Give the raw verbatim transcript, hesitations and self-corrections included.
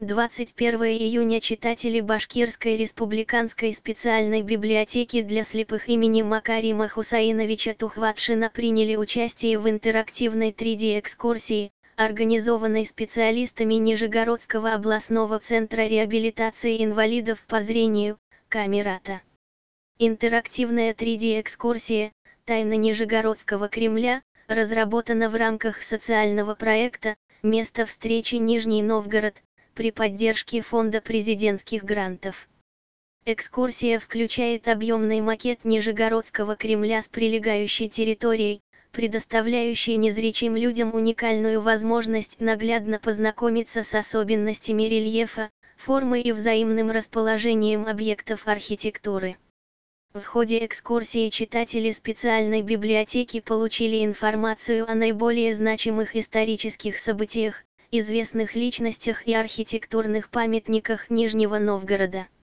двадцать первого июня читатели Башкирской республиканской специальной библиотеки для слепых имени Макарима Хусаиновича Тухватшина приняли участие в интерактивной три дэ экскурсии, организованной специалистами Нижегородского областного центра реабилитации инвалидов по зрению, Камерата. Интерактивная три дэ экскурсия «Тайны Нижегородского Кремля» разработана в рамках социального проекта «Место встречи Нижний Новгород» при поддержке Фонда президентских грантов. Экскурсия включает объемный макет Нижегородского Кремля с прилегающей территорией, предоставляющий незрячим людям уникальную возможность наглядно познакомиться с особенностями рельефа, формы и взаимным расположением объектов архитектуры. В ходе экскурсии читатели специальной библиотеки получили информацию о наиболее значимых исторических событиях, известных личностях и архитектурных памятниках Нижнего Новгорода.